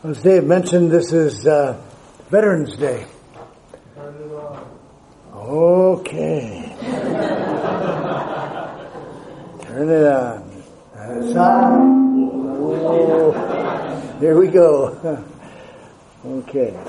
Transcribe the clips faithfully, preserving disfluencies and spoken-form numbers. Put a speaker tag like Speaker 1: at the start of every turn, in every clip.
Speaker 1: As Dave mentioned, this is uh, Veterans Day.
Speaker 2: Turn it on.
Speaker 1: Okay. Turn it on. It's on. Oh, here we go. Okay.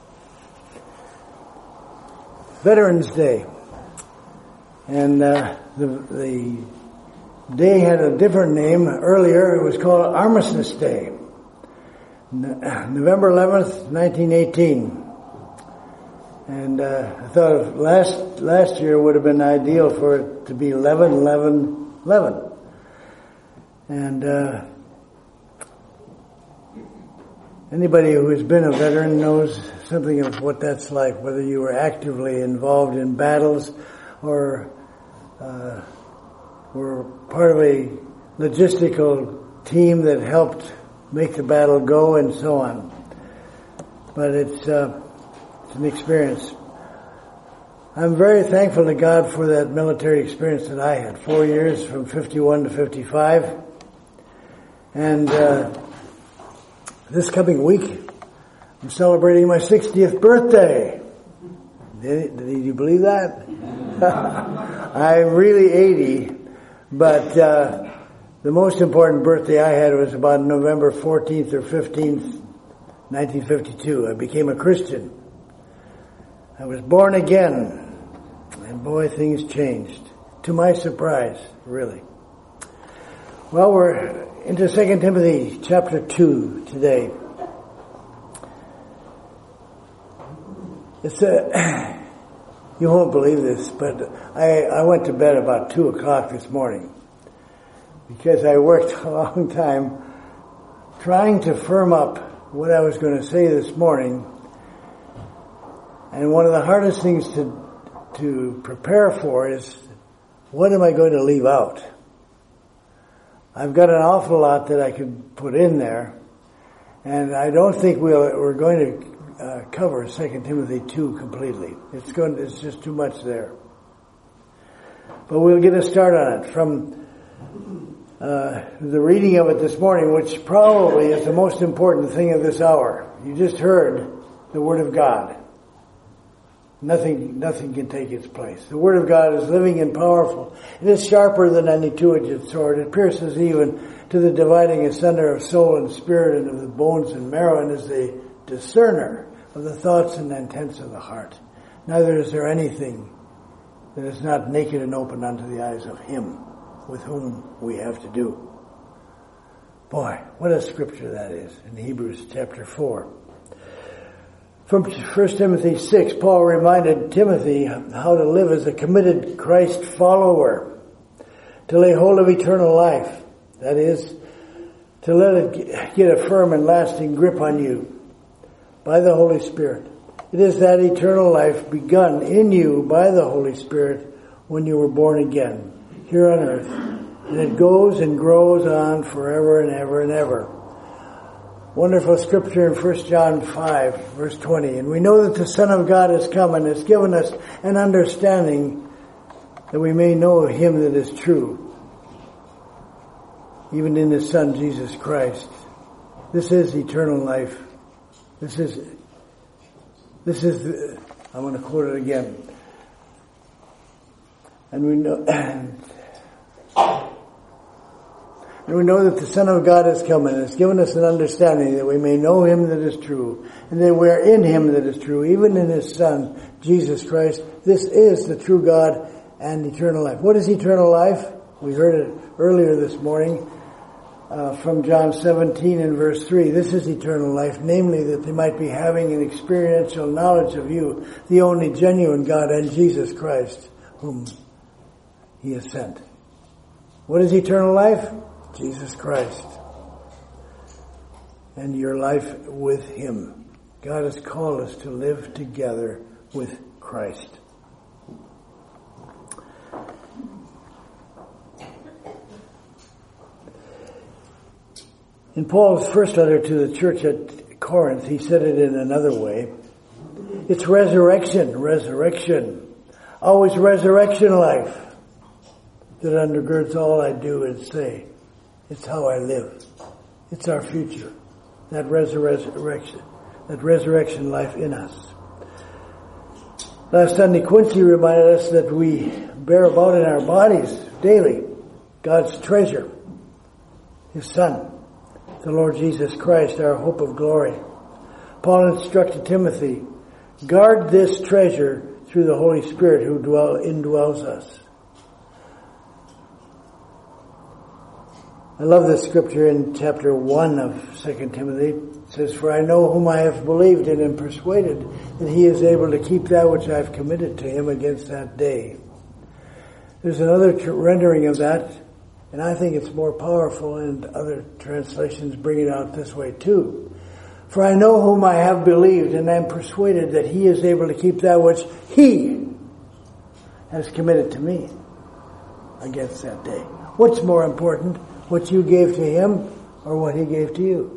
Speaker 1: Veterans Day. And uh, the, the day had a different name. Earlier it was called Armistice Day. November eleventh, nineteen eighteen. And uh, I thought last last year would have been ideal for it to be eleven eleven eleven. And uh, anybody who has been a veteran knows something of what that's like, whether you were actively involved in battles or uh, were part of a logistical team that helped make the battle go and so on. But it's, uh, it's an experience. I'm very thankful to God for that military experience that I had. Four years from fifty-one to fifty-five. And uh, this coming week, I'm celebrating my sixtieth birthday. Did, did you believe that? I'm really eighty, but uh, the most important birthday I had was about November fourteenth or fifteenth, nineteen fifty-two. I became a Christian. I was born again, and boy, things changed. To my surprise, really. Well, we're into Second Timothy chapter two today. It's a, you won't believe this, but I, I went to bed about two o'clock this morning because I worked a long time trying to firm up what I was going to say this morning. And one of the hardest things to to prepare for is, what am I going to leave out? I've got an awful lot that I could put in there, and I don't think we'll, we're going to uh, cover Second Timothy two completely. It's going, it's just too much there. But we'll get a start on it from uh, the reading of it this morning, which probably is the most important thing of this hour. You just heard the Word of God. Nothing, nothing can take its place. The Word of God is living and powerful. It is sharper than any two-edged sword. It pierces even to the dividing asunder of soul and spirit and of the bones and marrow, and is a discerner of the thoughts and intents of the heart. Neither is there anything that is not naked and open unto the eyes of Him with whom we have to do. Boy, what a scripture that is in Hebrews chapter four. From First Timothy six, Paul reminded Timothy how to live as a committed Christ follower, to lay hold of eternal life. That is, to let it get a firm and lasting grip on you by the Holy Spirit. It is that eternal life begun in you by the Holy Spirit when you were born again here on earth. And it goes and grows on forever and ever and ever. Wonderful scripture in First John five, verse twenty. And we know that the Son of God has come and has given us an understanding that we may know Him that is true, even in His Son, Jesus Christ. This is eternal life. This is, this is, the, I'm going to quote it again. And we know, And we know that the Son of God has come and has given us an understanding that we may know Him that is true, and that we are in Him that is true, even in His Son, Jesus Christ. This is the true God and eternal life. What is eternal life? We heard it earlier this morning uh, from John seventeen and verse three. This is eternal life, namely that they might be having an experiential knowledge of you, the only genuine God, and Jesus Christ, whom He has sent. What is eternal life? Jesus Christ. And your life with Him. God has called us to live together with Christ. In Paul's first letter to the church at Corinth, he said it in another way. It's resurrection, resurrection. Always resurrection life that undergirds all I do and say. It's how I live. It's our future. that resurrection, that resurrection life in us. Last Sunday, Quincy reminded us that we bear about in our bodies daily God's treasure, His Son, the Lord Jesus Christ, our hope of glory. Paul instructed Timothy, guard this treasure through the Holy Spirit who dwell, indwells us. I love this scripture in chapter one of Second Timothy. It says, for I know whom I have believed and am persuaded that he is able to keep that which I have committed to him against that day. There's another tr- rendering of that, and I think it's more powerful, and other translations bring it out this way too. For I know whom I have believed and am persuaded that he is able to keep that which he has committed to me against that day. What's more important? What you gave to him or what he gave to you?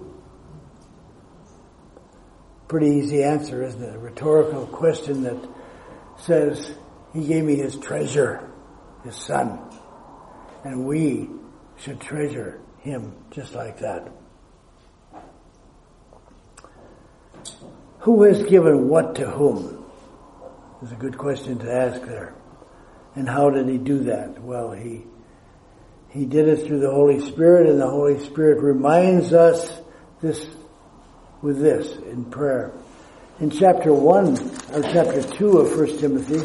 Speaker 1: Pretty easy answer, isn't it? A rhetorical question that says he gave me his treasure, his Son. And we should treasure him just like that. Who has given what to whom? Is a good question to ask there. And how did he do that? Well, he He did it through the Holy Spirit, and the Holy Spirit reminds us this with this in prayer. In chapter one, or chapter two of First Timothy,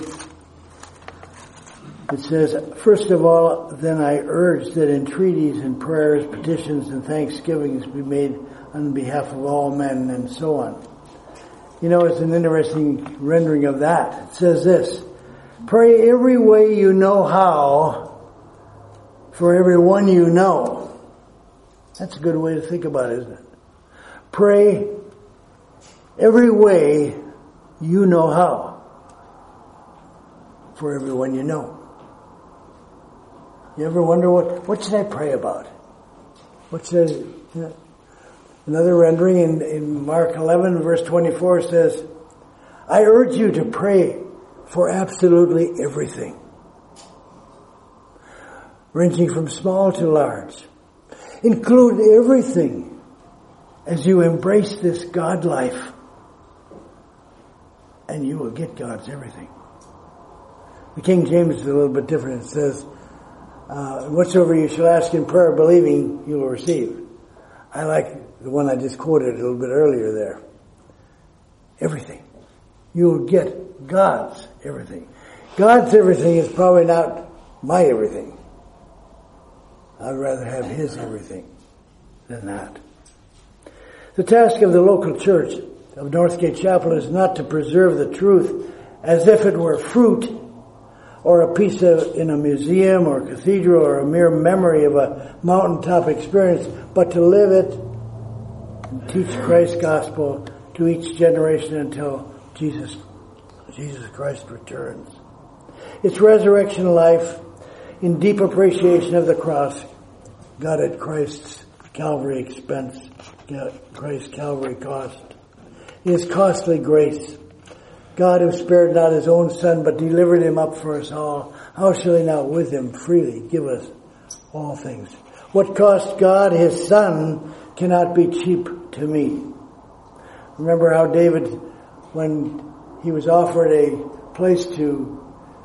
Speaker 1: it says, first of all, then I urge that entreaties and prayers, petitions and thanksgivings be made on behalf of all men, and so on. You know, it's an interesting rendering of that. It says this, pray every way you know how, for everyone you know. That's a good way to think about it, isn't it? Pray every way you know how. For everyone you know. You ever wonder what, what should I pray about? What should I, you know? Another rendering in, in Mark eleven verse twenty-four says, I urge you to pray for absolutely everything, ranging from small to large. Include everything as you embrace this God life, and you will get God's everything. The King James is a little bit different. It says, uh, whatsoever you shall ask in prayer, believing, you will receive. I like the one I just quoted a little bit earlier there. Everything. You will get God's everything. God's everything is probably not my everything. I'd rather have his everything than that. The task of the local church of Northgate Chapel is not to preserve the truth as if it were fruit or a piece of, in a museum or cathedral or a mere memory of a mountaintop experience, but to live it and teach Christ's gospel to each generation until Jesus, Jesus Christ returns. It's resurrection life in deep appreciation of the cross, God at Christ's Calvary expense, Christ's Calvary cost. His costly grace. God who spared not his own Son, but delivered him up for us all, how shall he not with him freely give us all things? What cost God his Son cannot be cheap to me. Remember how David, when he was offered a place to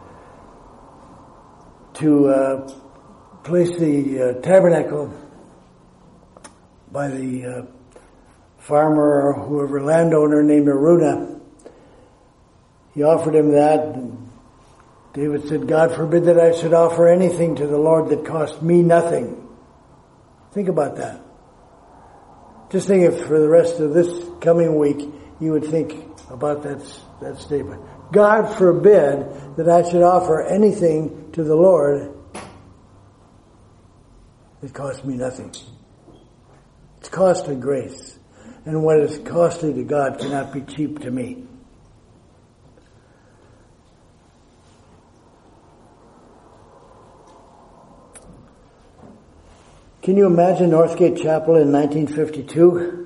Speaker 1: to uh, place the uh, tabernacle by the uh, farmer or whoever landowner named Araunah, he offered him that, and David said, God forbid that I should offer anything to the Lord that cost me nothing. Think about that. Just think if for the rest of this coming week you would think about that, that statement. God forbid that I should offer anything to the Lord that cost me nothing. It's costly grace. And what is costly to God cannot be cheap to me. Can you imagine Northgate Chapel in nineteen fifty-two?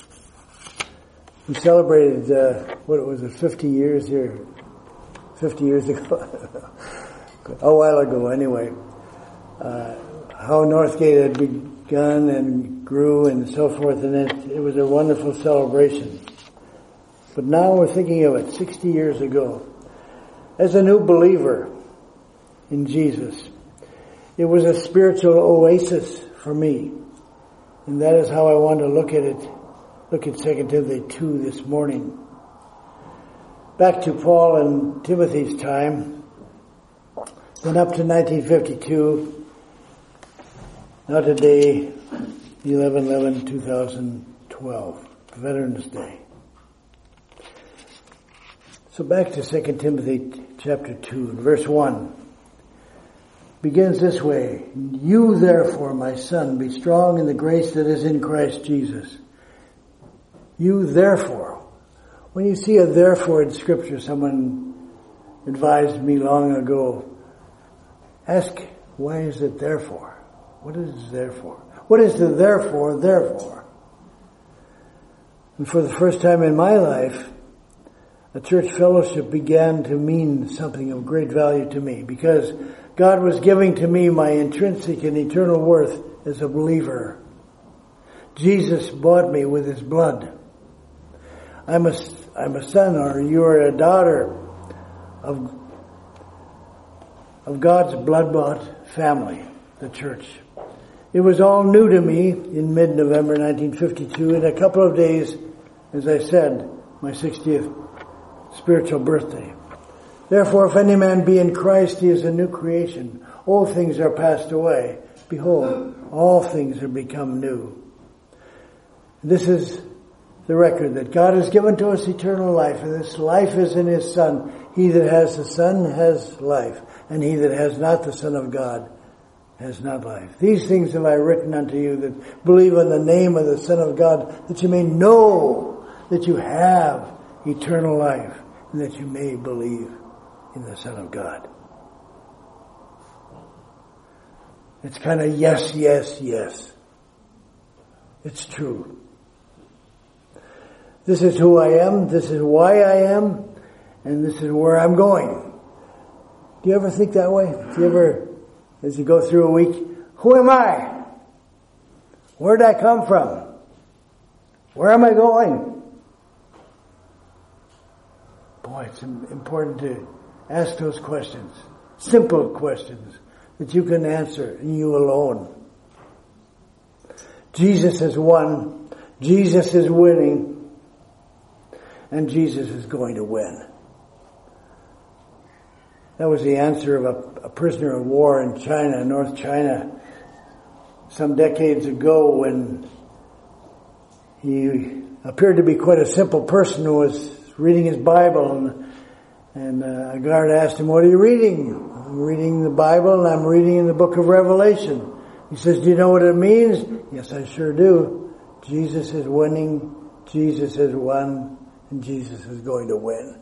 Speaker 1: We celebrated, uh, what was it, fifty years here? fifty years ago. A while ago, anyway. Uh, how Northgate had be, begun and grew and so forth, and it, it was a wonderful celebration. But now we're thinking of it sixty years ago. As a new believer in Jesus, it was a spiritual oasis for me. And that is how I want to look at it, look at Second Timothy two this morning. Back to Paul and Timothy's time, then up to nineteen fifty-two, now today, eleven eleven two thousand twelve, Veterans Day. So back to Second Timothy chapter two, verse one. Begins this way. You therefore, my son, be strong in the grace that is in Christ Jesus. You therefore. When you see a therefore in Scripture, someone advised me long ago, ask, why is it therefore? What is therefore? What is the therefore, therefore? And for the first time in my life, a church fellowship began to mean something of great value to me, because God was giving to me my intrinsic and eternal worth as a believer. Jesus bought me with His blood. I'm a, I'm a son, or you are a daughter of, of God's blood-bought family, the church. It was all new to me in mid-November nineteen fifty-two. In a couple of days, as I said, my sixtieth spiritual birthday. Therefore, if any man be in Christ, he is a new creation. Old things are passed away. Behold, all things are become new. This is the record that God has given to us eternal life, and this life is in His Son. He that has the Son has life, and he that has not the Son of God has not life. These things have I written unto you that believe in the name of the Son of God, that you may know that you have eternal life, and that you may believe in the Son of God. It's kind of yes, yes, yes. It's true. This is who I am, this is why I am, and this is where I'm going. Do you ever think that way? Do you ever, as you go through a week, who am I? Where did I come from? Where am I going? Boy, it's important to ask those questions. Simple questions that you can answer, and you alone. Jesus has won. Jesus is winning. And Jesus is going to win. That was the answer of a, a prisoner of war in China, North China, some decades ago, when he appeared to be quite a simple person who was reading his Bible, and, and uh, a guard asked him, what are you reading? I'm reading the Bible, and I'm reading in the book of Revelation. He says, do you know what it means? Yes, I sure do. Jesus is winning, Jesus has won, and Jesus is going to win.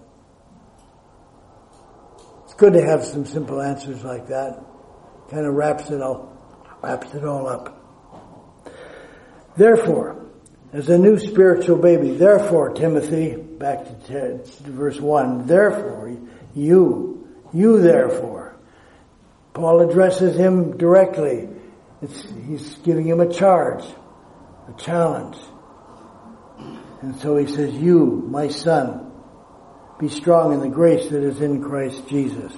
Speaker 1: It's good to have some simple answers like that. Kind of wraps it all, wraps it all up. Therefore, as a new spiritual baby, therefore, Timothy, back to, to verse one, therefore, you, you therefore. Paul addresses him directly. It's, he's giving him a charge, a challenge. And so he says, you, my son, be strong in the grace that is in Christ Jesus.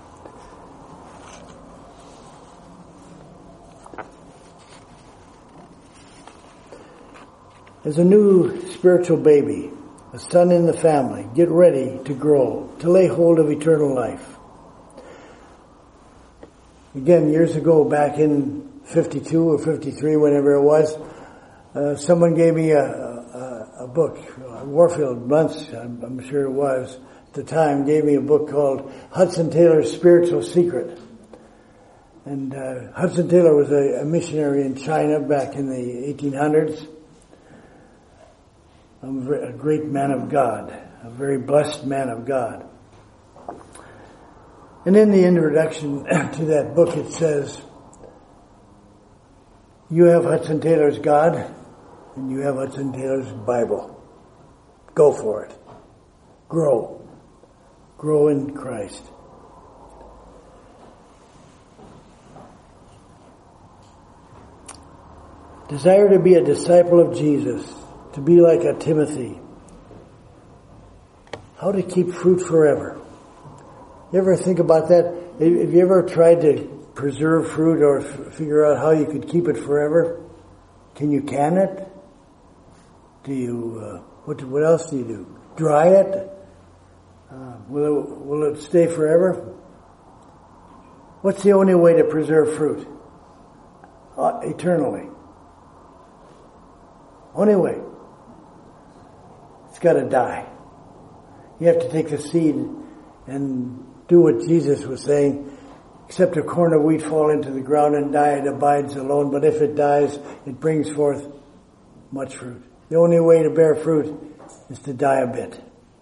Speaker 1: As a new spiritual baby, a son in the family, get ready to grow, to lay hold of eternal life. Again, years ago, back in fifty-two or fifty-three, whenever it was, uh, someone gave me a, a, a book, Warfield Bunce, I'm, I'm sure it was, at the time, gave me a book called Hudson Taylor's Spiritual Secret. And uh, Hudson Taylor was a, a missionary in China back in the eighteen hundreds. A great man of God, a very blessed man of God. And in the introduction to that book it says, you have Hudson Taylor's God, and you have Hudson Taylor's Bible. Go for it. Grow. Grow in Christ. Desire to be a disciple of Jesus, to be like a Timothy. How to keep fruit forever. You ever think about that? Have you ever tried to preserve fruit or f- figure out how you could keep it forever? Can you can it? Do you, uh, what, what else do you do? Dry it? Uh, will it, will it stay forever? What's the only way to preserve fruit? Uh, eternally. Only way. It's got to die. You have to take the seed and do what Jesus was saying. Except a corn of wheat fall into the ground and die, it abides alone. But if it dies, it brings forth much fruit. The only way to bear fruit is to die a bit.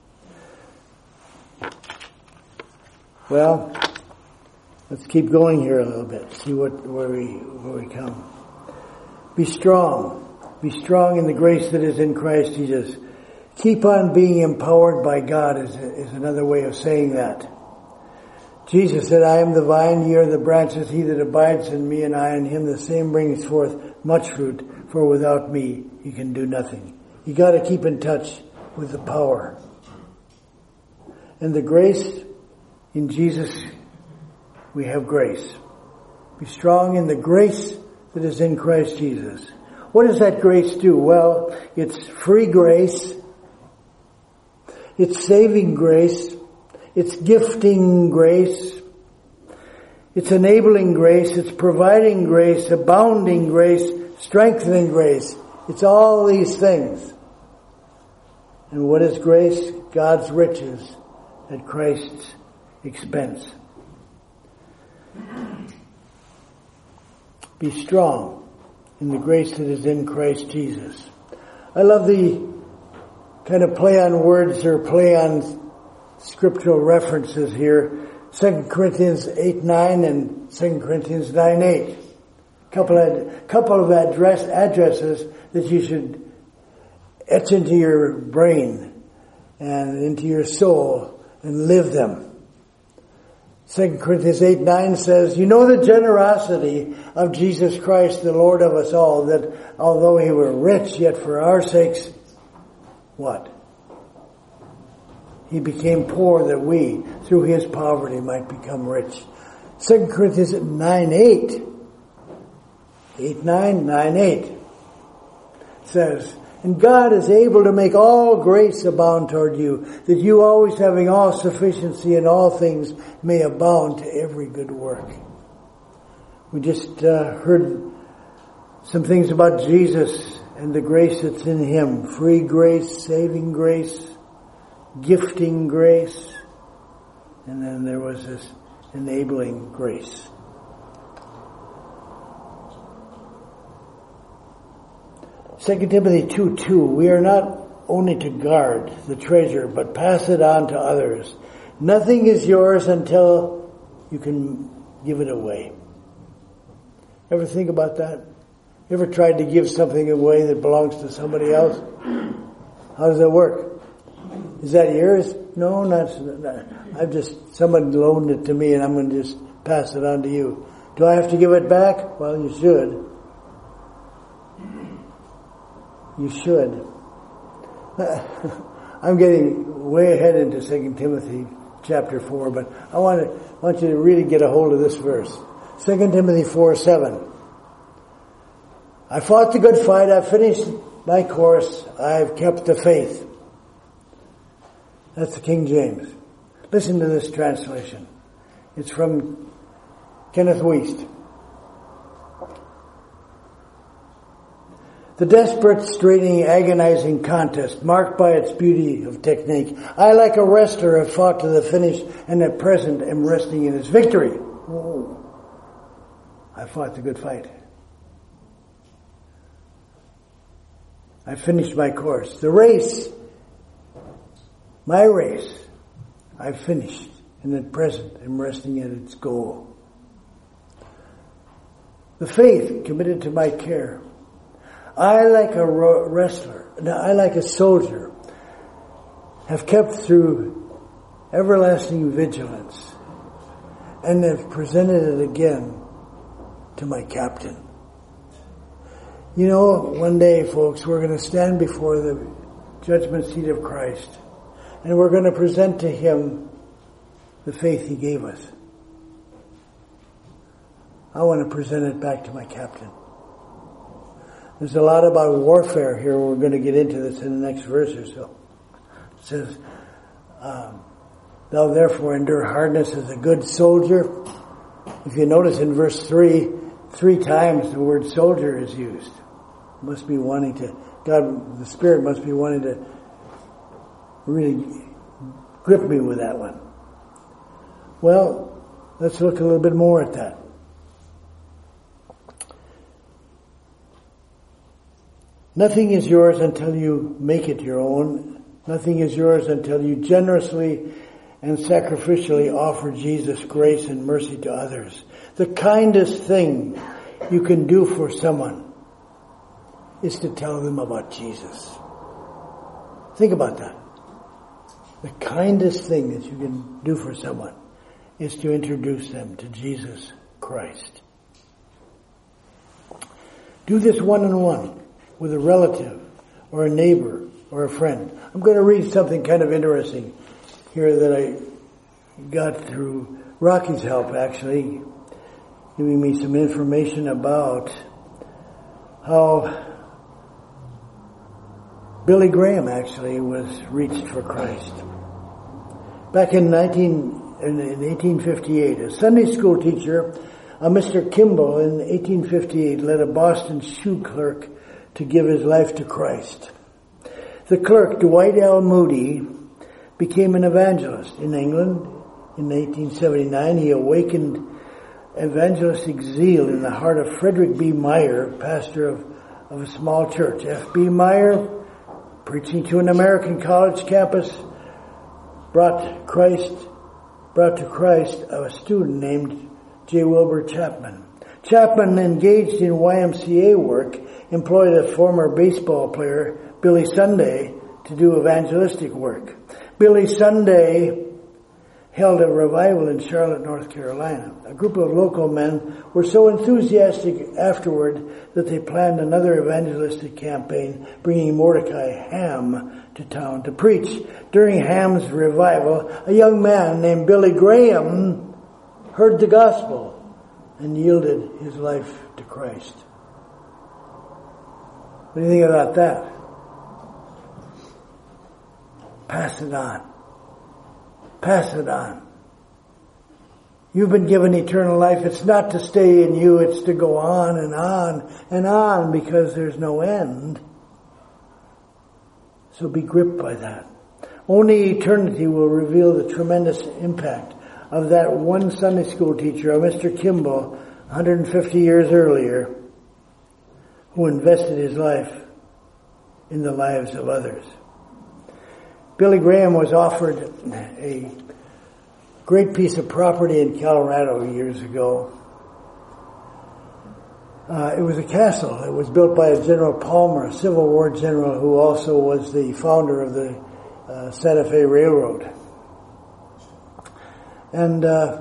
Speaker 1: Well, let's keep going here a little bit. See what where we where we come. Be strong. Be strong in the grace that is in Christ Jesus. Keep on being empowered by God is, is another way of saying that. Jesus said, I am the vine, ye are the branches, he that abides in me and I in him, the same brings forth much fruit, for without me you can do nothing. You got to keep in touch with the power. And the grace in Jesus, we have grace. Be strong in the grace that is in Christ Jesus. What does that grace do? Well, it's free grace. It's saving grace. It's gifting grace. It's enabling grace. It's providing grace, abounding grace, strengthening grace. It's all these things. And what is grace? God's riches at Christ's expense. Be strong in the grace that is in Christ Jesus. I love the kind of play on words or play on scriptural references here. Second Corinthians eight nine and Second Corinthians nine eight. Couple of, couple of address, addresses that you should etch into your brain and into your soul and live them. Second Corinthians eight nine says, you know the generosity of Jesus Christ, the Lord of us all, that although he were rich, yet for our sakes, what? He became poor that we, through his poverty, might become rich. Second Corinthians nine eight. eight nine, nine eight. Says, and God is able to make all grace abound toward you, that you always having all sufficiency in all things may abound to every good work. We just uh, heard some things about Jesus and the grace that's in him. Free grace, saving grace, gifting grace, and then there was this enabling grace. Second Timothy two two, we are not only to guard the treasure, but pass it on to others. Nothing is yours until you can give it away. Ever think about that? Ever tried to give something away that belongs to somebody else? How does that work? Is that yours? No, not, not. I've just, someone loaned it to me and I'm going to just pass it on to you. Do I have to give it back? Well, you should. You should. I'm getting way ahead into Second Timothy chapter four, but I want to, want you to really get a hold of this verse. Second Timothy four seven. I fought the good fight, I've finished my course, I've kept the faith. That's the King James. Listen to this translation. It's from Kenneth Wuest. The desperate, straining, agonizing contest, marked by its beauty of technique. I, like a wrestler, have fought to the finish, and at present am resting in his victory. Oh, I fought the good fight. I finished my course. The race, my race, I've finished, and at present am resting at its goal. The faith committed to my care. I, like a wrestler, I, like a soldier, have kept through everlasting vigilance and have presented it again to my captain. You know, one day, folks, we're going to stand before the judgment seat of Christ, and we're going to present to Him the faith He gave us. I want to present it back to my captain. There's a lot about warfare here. We're going to get into this in the next verse or so. It says, um, thou therefore endure hardness as a good soldier. If you notice in verse three, three times the word soldier is used. Must be wanting to, God, the Spirit must be wanting to really grip me with that one. Well, let's look a little bit more at that. Nothing is yours until you make it your own. Nothing is yours until you generously and sacrificially offer Jesus grace and mercy to others. The kindest thing you can do for someone is to tell them about Jesus. Think about that. The kindest thing that you can do for someone is to introduce them to Jesus Christ. Do this one-on-one with a relative or a neighbor or a friend. I'm going to read something kind of interesting here that I got through Rocky's help, actually, giving me some information about how Billy Graham actually was reached for Christ. Back in nineteen in eighteen fifty-eight, a Sunday school teacher, a Mister Kimball, in eighteen fifty-eight, led a Boston shoe clerk to give his life to Christ. The clerk, Dwight L. Moody, became an evangelist in England. In eighteen seventy-nine, he awakened evangelistic zeal in the heart of Frederick B. Meyer, pastor of, of a small church. F B. Meyer, preaching to an American college campus, brought Christ, brought to Christ a student named J. Wilbur Chapman. Chapman, engaged in Y M C A work, employed a former baseball player, Billy Sunday, to do evangelistic work. Billy Sunday held a revival in Charlotte, North Carolina. A group of local men were so enthusiastic afterward that they planned another evangelistic campaign, bringing Mordecai Ham to town to preach. During Ham's revival, a young man named Billy Graham heard the gospel and yielded his life to Christ. What do you think about that? Pass it on. Pass it on. You've been given eternal life. It's not to stay in you. It's to go on and on and on because there's no end. So be gripped by that. Only eternity will reveal the tremendous impact of that one Sunday school teacher, a Mister Kimball, one hundred fifty years earlier, who invested his life in the lives of others. Billy Graham was offered a great piece of property in Colorado years ago. Uh, it was a castle. It was built by a General Palmer, a Civil War general who also was the founder of the uh, Santa Fe Railroad. And uh,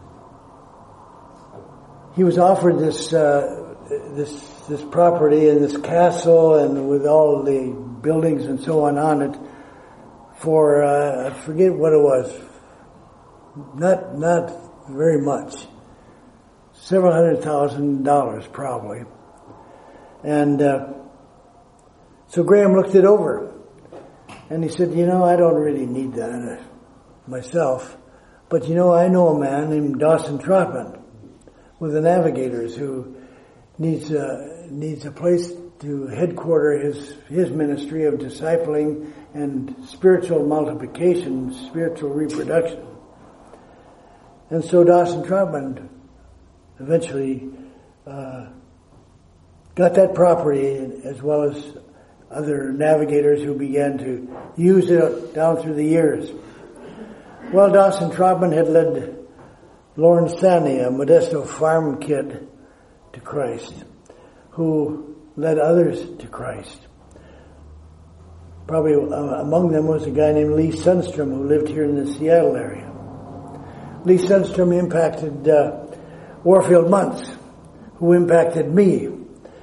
Speaker 1: he was offered this uh, this this property and this castle and with all the buildings and so on on it for uh, I forget what it was. Not not very much. Several hundred thousand dollars probably. And uh, so Graham looked it over and he said, you know, I don't really need that myself. But you know, I know a man named Dawson Trotman with the Navigators who needs a, needs a place to headquarter his, his ministry of discipling and spiritual multiplication, spiritual reproduction. And so Dawson Trotman eventually uh, got that property as well as other navigators who began to use it down through the years. Well, Dawson Trotman had led Lawrence Sandy, a Modesto farm kid, to Christ, who led others to Christ. Probably uh, among them was a guy named Lee Sundstrom who lived here in the Seattle area. Lee Sundstrom impacted uh, Warfield Muntz, who impacted me.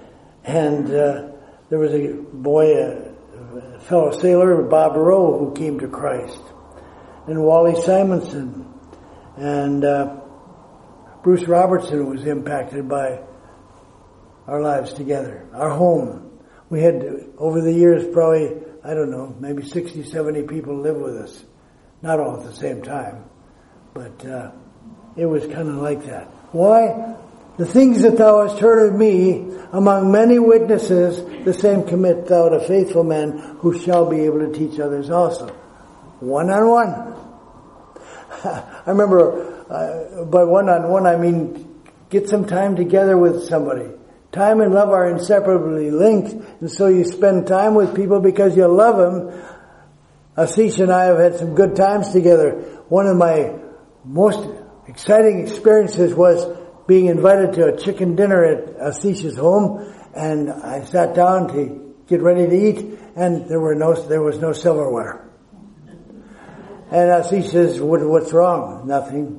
Speaker 1: And uh, there was a boy, a, a fellow sailor, Bob Rowe, who came to Christ. And Wally Simonson. And uh, Bruce Robertson was impacted by our lives together, our home. We had, over the years, probably, I don't know, maybe sixty, seventy people live with us. Not all at the same time. But uh, it was kind of like that. Why? The things that thou hast heard of me among many witnesses, the same commit thou to faithful men who shall be able to teach others also. One on one. I remember, uh, by one on one I mean get some time together with somebody. Time and love are inseparably linked, and so you spend time with people because you love them. Ashish and I have had some good times together. One of my most exciting experiences was being invited to a chicken dinner at Ashish's home, and I sat down to get ready to eat, and there were no there was no silverware. And Ashish says, what, "What's wrong?" "Nothing."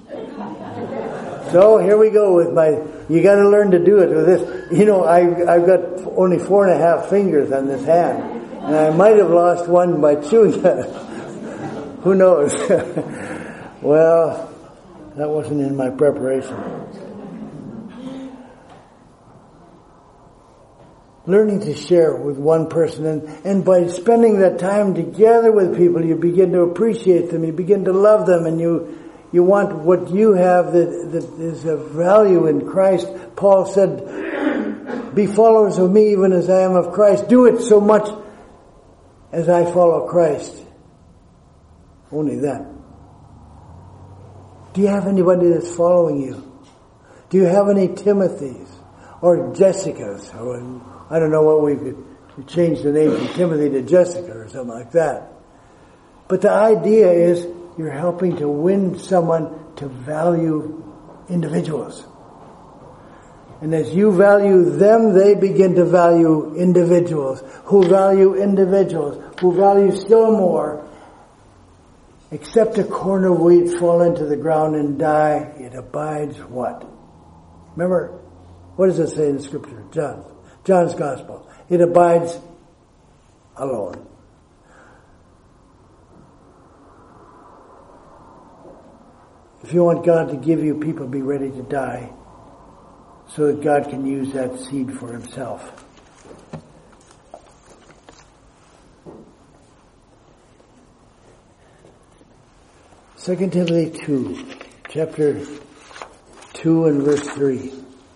Speaker 1: So here we go with my. You got to learn to do it with this. You know, I I've got only four and a half fingers on this hand, and I might have lost one by chewing it. Who knows? Well, that wasn't in my preparation. Learning to share with one person, and, and by spending that time together with people, you begin to appreciate them, you begin to love them, and you you want what you have that, that is of value in Christ. Paul said, "Be followers of me even as I am of Christ. Do it so much as I follow Christ." Only then. Do you have anybody that's following you? Do you have any Timothys or Jessicas? Or, I don't know what we could change the name from Timothy to Jessica or something like that. But the idea is you're helping to win someone to value individuals. And as you value them, they begin to value individuals, who value individuals, who value still more. Except a corn of wheat fall into the ground and die, it abides what? Remember, what does it say in Scripture? John, John's Gospel. It abides alone. If you want God to give you people, be ready to die so that God can use that seed for himself. Second Timothy two, chapter two and verse three.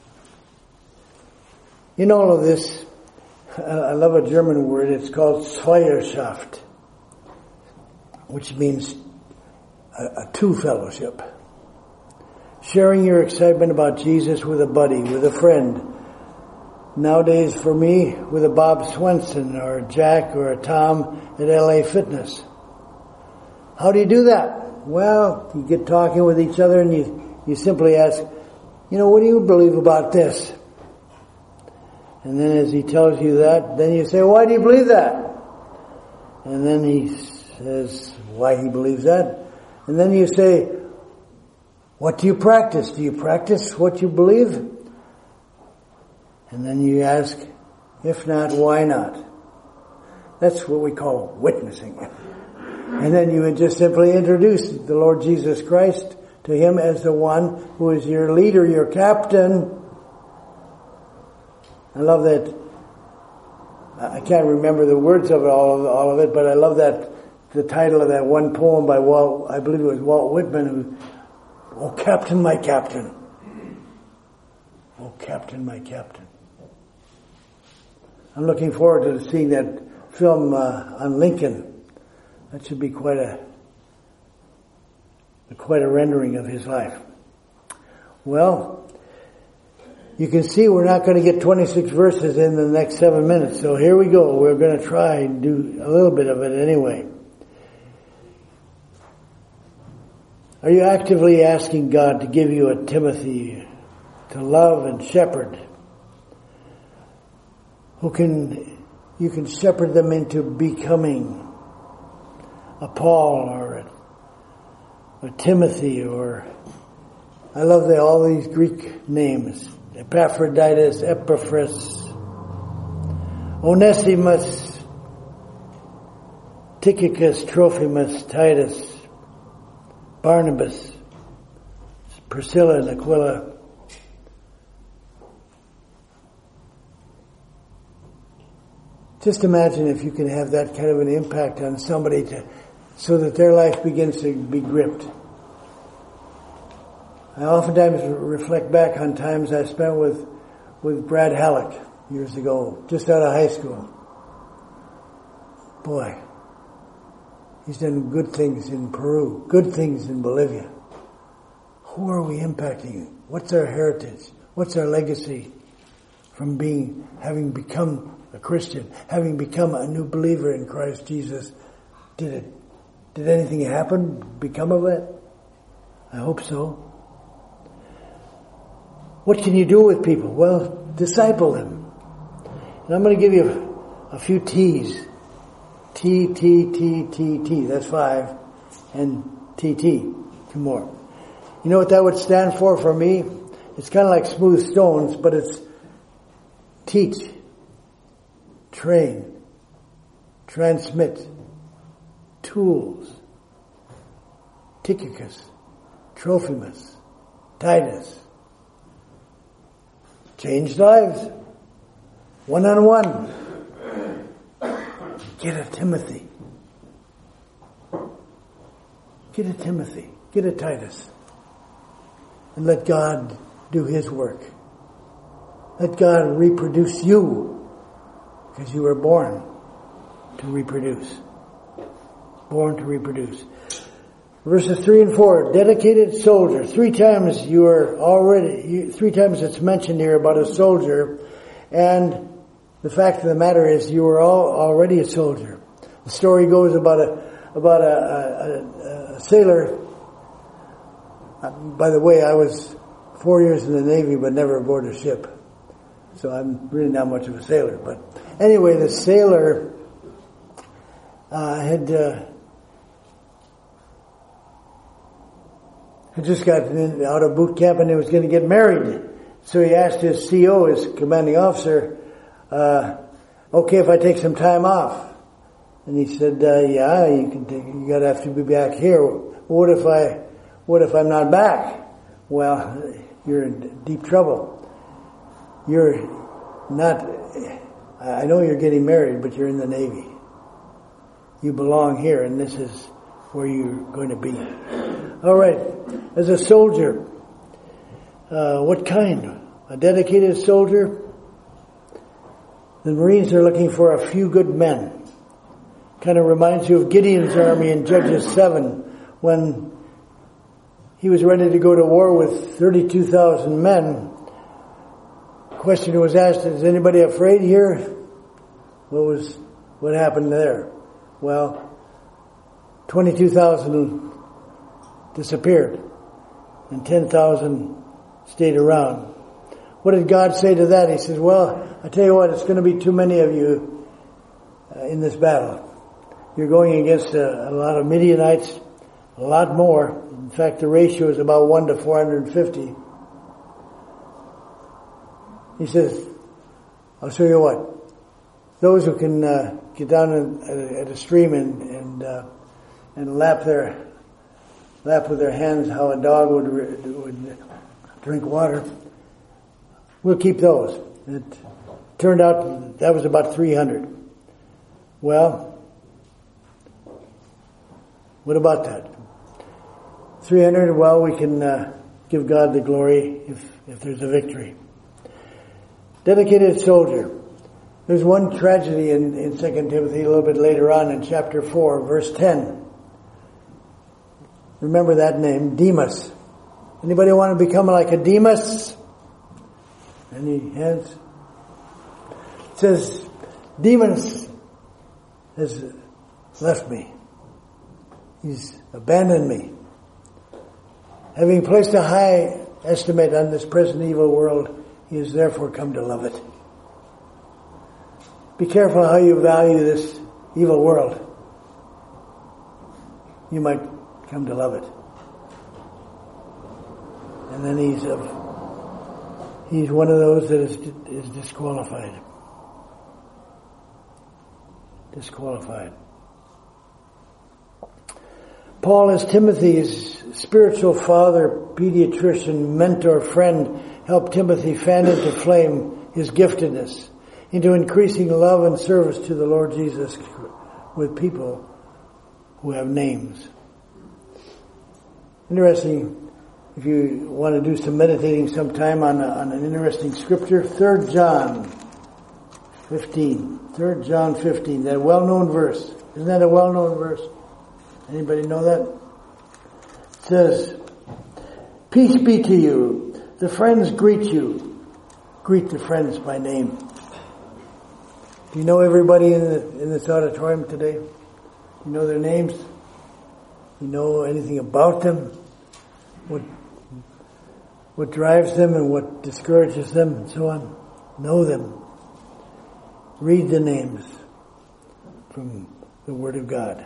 Speaker 1: In all of this, I love a German word. It's called Zweierschaft, which means a, a two fellowship. Sharing your excitement about Jesus with a buddy, with a friend. Nowadays, for me, with a Bob Swenson or a Jack or a Tom at L A Fitness. How do you do that? Well, you get talking with each other and you, you simply ask, you know, what do you believe about this? And then as he tells you that, then you say, why do you believe that? And then he says why he believes that. And then you say, what do you practice? Do you practice what you believe? And then you ask, if not, why not? That's what we call witnessing. And then you would just simply introduce the Lord Jesus Christ to him as the one who is your leader, your captain. I love that. I can't remember the words of it, all of all of it, but I love that the title of that one poem by Walt. I believe it was Walt Whitman, who, "Oh, Captain, my Captain, oh, Captain, my Captain." I'm looking forward to seeing that film uh, on Lincoln. That should be quite a quite a rendering of his life. Well, you can see we're not going to get twenty-six verses in the next seven minutes. So here we go. We're going to try and do a little bit of it anyway. Are you actively asking God to give you a Timothy to love and shepherd? Who can, you can shepherd them into becoming a Paul or a, a Timothy, or I love the, all these Greek names. Epaphroditus, Epaphras, Onesimus, Tychicus, Trophimus, Titus, Barnabas, Priscilla and Aquila. Just imagine if you can have that kind of an impact on somebody to, so that their life begins to be gripped. I oftentimes reflect back on times I spent with, with Brad Halleck years ago, just out of high school. Boy, he's done good things in Peru, good things in Bolivia. Who are we impacting? What's our heritage? What's our legacy from being, having become a Christian, having become a new believer in Christ Jesus? Did it, did anything happen, become of it? I hope so. What can you do with people? Well, disciple them. And I'm going to give you a, a few T's. T, T, T, T, T. That's five. And T, T. Two more. You know what that would stand for for me? It's kind of like smooth stones, but it's teach, train, transmit, tools, Tychicus, Trophimus, Titus. Change lives. One-on-one. Get a Timothy. Get a Timothy. Get a Titus. And let God do His work. Let God reproduce you. Because you were born to reproduce. Born to reproduce. Verses three and four, dedicated soldier. Three times you are already, you, three times it's mentioned here about a soldier. And the fact of the matter is you are all already a soldier. The story goes about a, about a, a, a sailor. By the way, I was four years in the Navy but never aboard a ship. So I'm really not much of a sailor. But anyway, the sailor uh, had... Uh, had just gotten out of boot camp and he was going to get married. So he asked his C O, his commanding officer, uh, okay, if I take some time off. And he said, uh, yeah, you can take, you gotta have to be back here. What if I, what if I'm not back? Well, you're in deep trouble. You're not, I know you're getting married, but you're in the Navy. You belong here and this is where you're going to be. All right. As a soldier, uh, what kind? A dedicated soldier? The Marines are looking for a few good men. Kind of reminds you of Gideon's army in Judges seven when he was ready to go to war with thirty-two thousand men. The question was asked, is anybody afraid here? What was, what happened there? Well, twenty-two thousand disappeared and ten thousand stayed around. What did God say to that? He says, well, I tell you what, it's going to be too many of you uh, in this battle. You're going against a, a lot of Midianites, a lot more. In fact, the ratio is about one to four hundred fifty. He says, I'll show you what. Those who can uh, get down in, at, a, at a stream and and, uh, and lap their lap with their hands how a dog would would drink water, we'll keep those. It turned out that was about three hundred. Well, what about that? three hundred, well, we can uh, give God the glory if, if there's a victory. Dedicated soldier. There's one tragedy in, in Second Timothy a little bit later on in chapter four, verse ten. Remember that name, Demas. Anybody want to become like a Demas? Any hands? It says, Demas has left me. He's abandoned me. Having placed a high estimate on this present evil world, he has therefore come to love it. Be careful how you value this evil world. You might come to love it. And then he's of, he's one of those that is, is disqualified. disqualified. Paul, as Timothy's spiritual father, pediatrician, mentor, friend, helped Timothy fan into flame his giftedness into increasing love and service to the Lord Jesus with people who have names. Interesting, if you want to do some meditating sometime on, a, on an interesting scripture, Third John fifteen. Third John fifteen, that well-known verse. Isn't that a well-known verse? Anybody know that? It says, "Peace be to you. The friends greet you. Greet the friends by name." Do you know everybody in, the, in this auditorium today? You know their names? You know anything about them? What what drives them and what discourages them and so on? Know them. Read the names from the Word of God.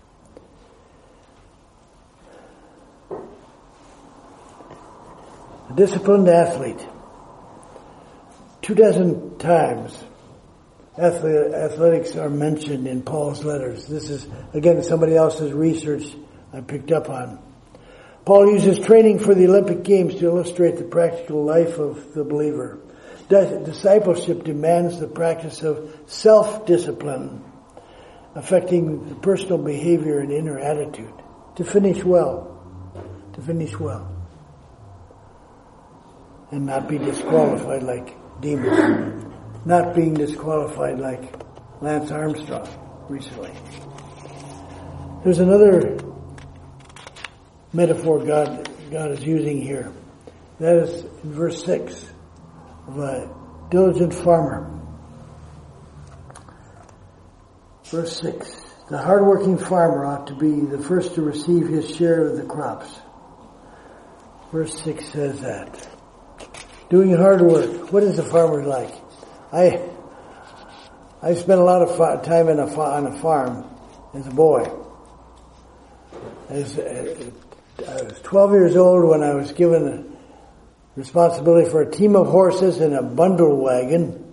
Speaker 1: A disciplined athlete. Two dozen times athletics are mentioned in Paul's letters. This is, again, somebody else's research I picked up on. Paul uses training for the Olympic Games to illustrate the practical life of the believer. Discipleship demands the practice of self-discipline, affecting the personal behavior and inner attitude to finish well, to finish well, and not be disqualified like Demas, not being disqualified like Lance Armstrong recently. There's another metaphor God God is using here. That is in verse six of a diligent farmer. Verse six. The hardworking farmer ought to be the first to receive his share of the crops. Verse six says that. Doing hard work. What is a farmer like? I I spent a lot of fa- time in a fa- on a farm as a boy. As, uh, I was twelve years old when I was given responsibility for a team of horses and a bundle wagon.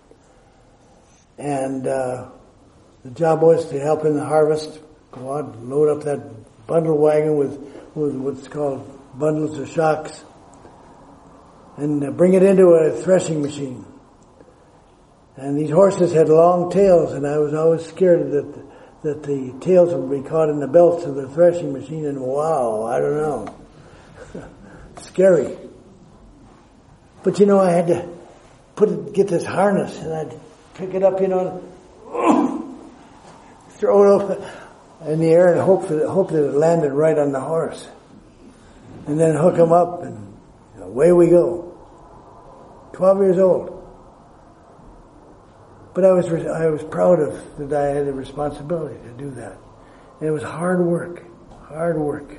Speaker 1: And uh, the job was to help in the harvest, go out and load up that bundle wagon with, with what's called bundles of shocks, and uh, bring it into a threshing machine. And these horses had long tails, and I was always scared that that the tails would be caught in the belts of the threshing machine, and wow, I don't know. Scary. But you know, I had to put it, get this harness, and I'd pick it up, you know, and throw it up in the air and hope that, hope that it landed right on the horse. And then hook him up, and away we go. Twelve years old. But I was I was proud of that I had the responsibility to do that. And it was hard work, hard work.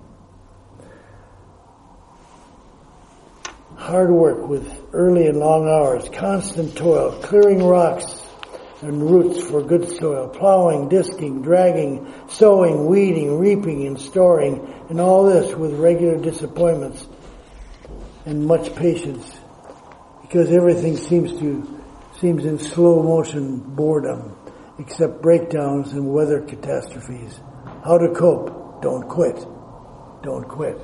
Speaker 1: Hard work with early and long hours, constant toil, clearing rocks and roots for good soil, plowing, disking, dragging, sowing, weeding, reaping, and storing, and all this with regular disappointments and much patience, because everything seems to seems in slow motion boredom, except breakdowns and weather catastrophes. How to cope? Don't quit. Don't quit.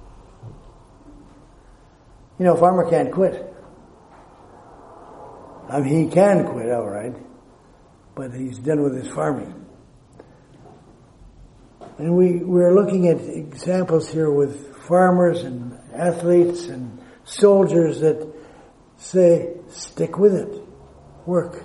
Speaker 1: You know, a farmer can't quit. I mean, he can quit, all right, but he's done with his farming. And we, we're looking at examples here with farmers and athletes and soldiers that say, stick with it. Work.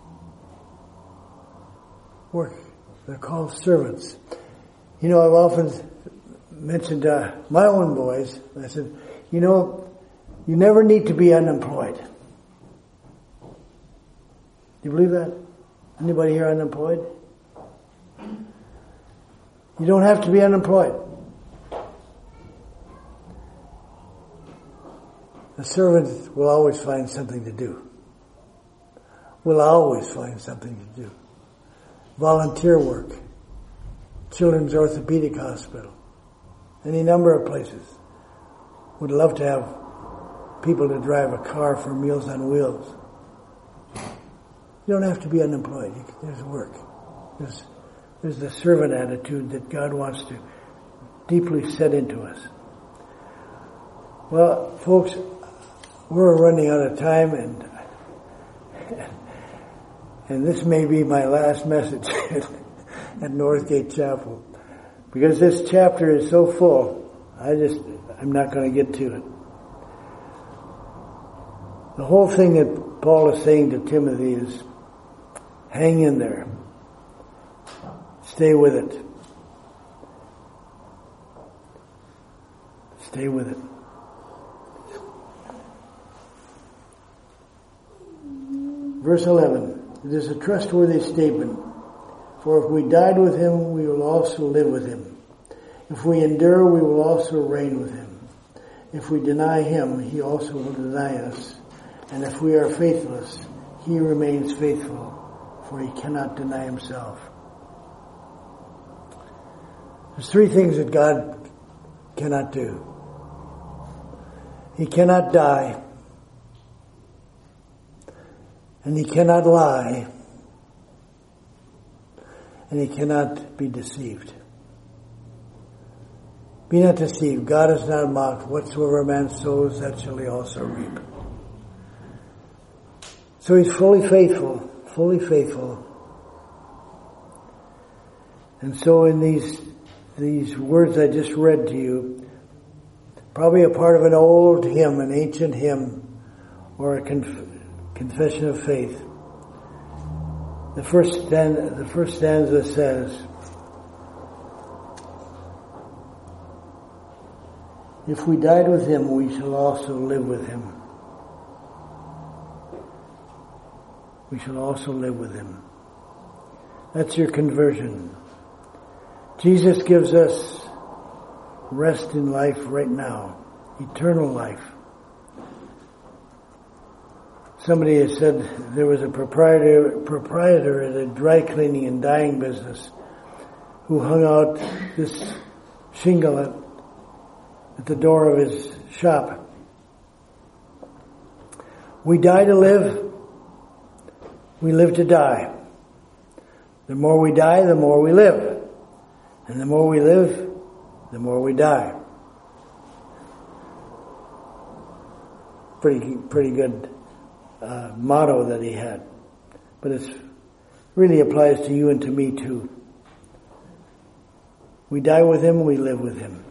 Speaker 1: Work. They're called servants. You know, I've often mentioned uh, my own boys. I said, you know, you never need to be unemployed. Do you believe that? Anybody here unemployed? You don't have to be unemployed. A servant will always find something to do. Will always find something to do. Volunteer work. Children's Orthopedic Hospital. Any number of places. Would love to have people to drive a car for Meals on Wheels. You don't have to be unemployed. You can, there's work. There's, there's the servant attitude that God wants to deeply set into us. Well, folks, we're running out of time, and and this may be my last message at Northgate Chapel, because this chapter is so full. I just, I'm not going to get to it. The whole thing that Paul is saying to Timothy is, hang in there. Stay with it. Stay with it. Verse eleven. It is a trustworthy statement. For if we died with him, we will also live with him. If we endure, we will also reign with him. If we deny him, he also will deny us. And if we are faithless, he remains faithful, for he cannot deny himself. There's three things that God cannot do. He cannot die, and he cannot lie, and he cannot be deceived. Be not deceived. God is not mocked. Whatsoever a man sows, that shall he also reap. So he's fully faithful, fully faithful. And so in these these words I just read to you, probably a part of an old hymn, an ancient hymn, or a conf- confession of faith. The first stanza, the first stanza says, if we died with him, we shall also live with him. We shall also live with him. That's your conversion. Jesus gives us rest in life right now, eternal life. Somebody has said there was a proprietor, proprietor at a dry cleaning and dyeing business who hung out this shingle at, at the door of his shop. We die to live. We live to die. The more we die, the more we live. And the more we live, the more we die. Pretty, pretty good uh, motto that he had. But it really applies to you and to me too. We die with him, we live with him.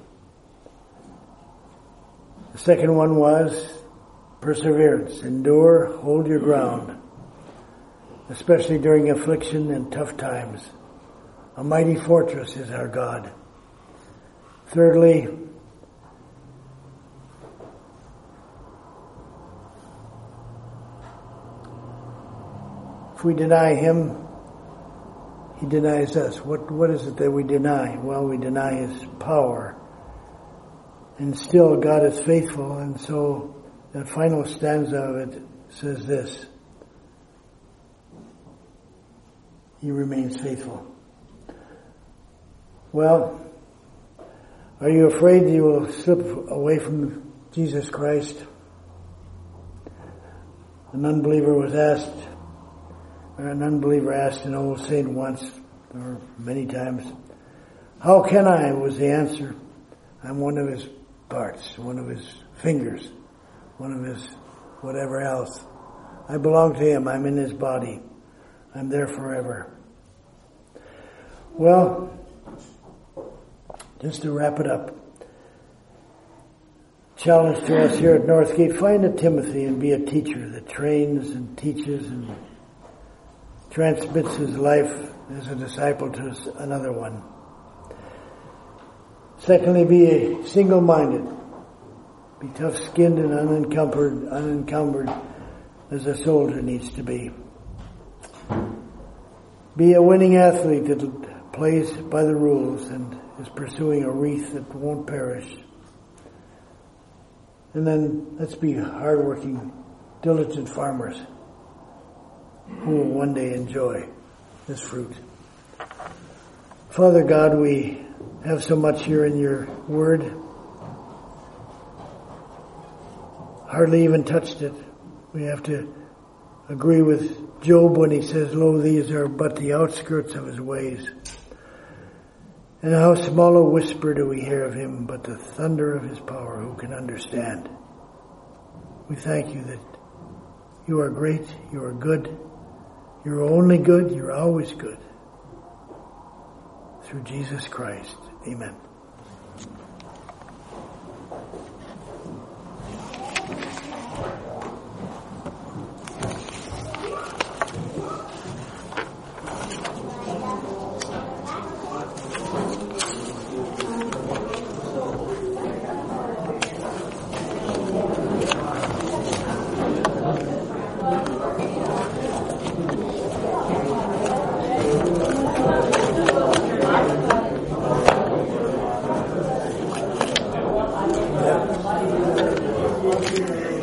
Speaker 1: The second one was perseverance. Endure, hold your ground. Especially during affliction and tough times. A mighty fortress is our God. Thirdly, if we deny him, he denies us. What, what is it that we deny? Well, we deny his power. And still God is faithful, and so that final stanza of it says this. He remains faithful. Well, are you afraid you will slip away from Jesus Christ? An unbeliever was asked, or an unbeliever asked an old saint once, or many times, how can I, was the answer. I'm one of his parts, one of his fingers, one of his whatever else. I belong to him, I'm in his body. I'm there forever. Well, just to wrap it up, challenge to us here at Northgate, find a Timothy and be a teacher that trains and teaches and transmits his life as a disciple to another one. Secondly, be single-minded. Be tough-skinned and unencumbered, unencumbered as a soldier needs to be. Be a winning athlete that plays by the rules and is pursuing a wreath that won't perish. And then let's be hardworking, diligent farmers who will one day enjoy this fruit. Father God, we have so much here in your word. Hardly even touched it. We have to agree with Job when he says, lo, these are but the outskirts of his ways. And how small a whisper do we hear of him, but the thunder of his power, who can understand? We thank you that you are great, you are good, you're only good, you're always good. Through Jesus Christ. Amen. Yeah.